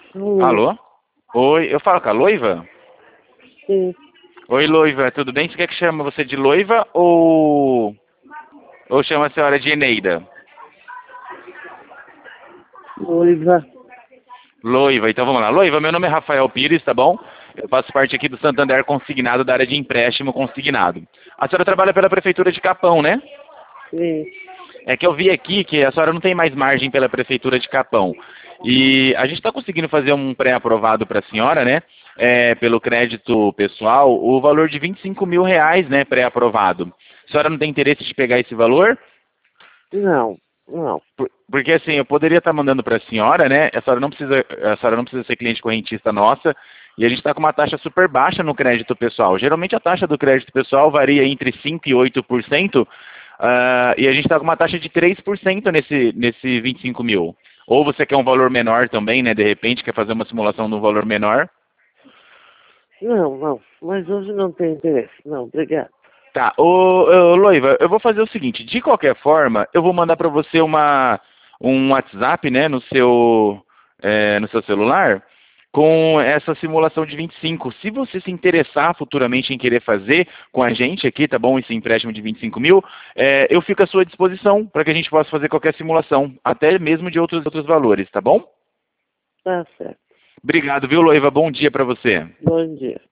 Oi, Alô? Oi, eu falo com a Loiva? sim, Oi, Loiva, tudo bem? Você quer que chame você de Loiva ou chama a senhora de Eneida? noiva. Loiva, então vamos lá. Loiva, meu nome é Rafael Pires, tá bom? Eu faço parte aqui do Santander Consignado, da área de empréstimo consignado. A senhora trabalha pela Prefeitura de Capão, né? Sim. É que eu vi aqui que a senhora não tem mais margem pela Prefeitura de Capão. E a gente está conseguindo fazer um pré-aprovado para a senhora, né? Pelo crédito pessoal, o valor de R$ 25.000, né? Pré-aprovado. A senhora não tem interesse de pegar esse valor? Não, não. Porque assim, eu poderia estar mandando para a senhora, né? A senhora não precisa ser cliente correntista nossa. E a gente está com uma taxa super baixa no crédito pessoal. Geralmente a taxa do crédito pessoal varia entre 5% e 8%. E a gente está com uma taxa de 3% nesse 25 mil. Ou você quer um valor menor também, né? De repente, quer fazer uma simulação de um valor menor. Não, não. Mas hoje não tem interesse. Não, obrigado. Tá, ô, Loiva, eu vou fazer o seguinte, de qualquer forma, eu vou mandar para você um WhatsApp, né, no seu celular, com essa simulação de 25. Se você se interessar futuramente em querer fazer com a gente aqui, tá bom, esse empréstimo de 25 mil, eu fico à sua disposição para que a gente possa fazer qualquer simulação, até mesmo de outros valores, tá bom? Tá certo. Obrigado, viu, Loiva? Bom dia para você. Bom dia.